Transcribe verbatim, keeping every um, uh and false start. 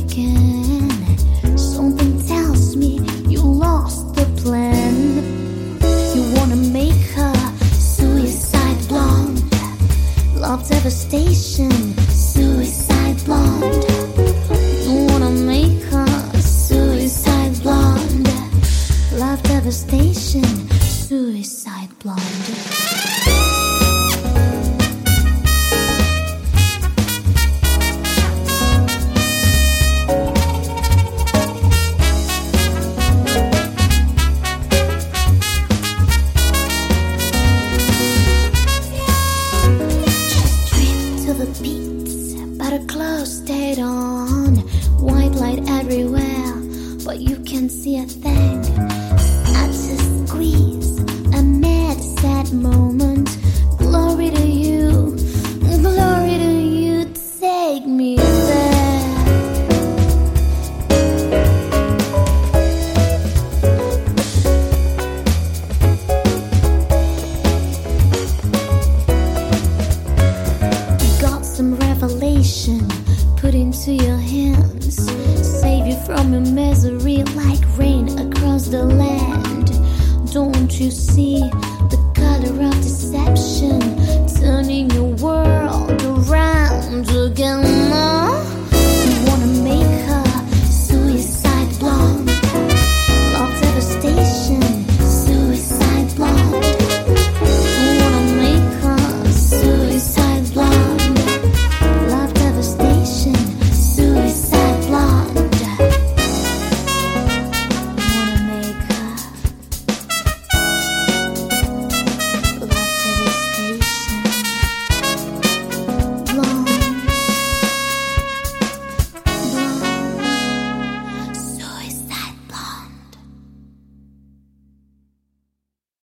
again. Something tells me you lost the plan. You wanna make her suicide blonde. Love devastation, suicide blonde. You wanna make her suicide blonde. Love devastation, suicide blonde. Stayed on, white light everywhere, but you can't see a thing. I just squeeze a mad, sad moment. Glory to you, glory to you, take me there. Got some revelation put into your hands, save you from your misery like rain across the land. Don't you see the color of deception turning your world around again?